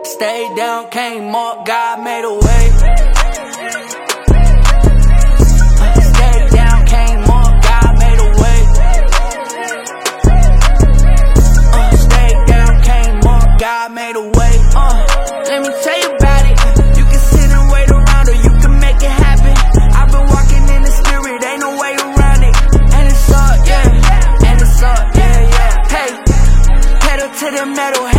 Stayed down, came up, God made a way. Stayed down, came up, God made a way. Stayed down, came up, God made a way. Let me tell you about it. You can sit and wait around, or you can make it happen. I've been walking in the spirit, ain't no way around it. And it's up, yeah. And it's up, yeah, yeah. Hey, pedal to the metal.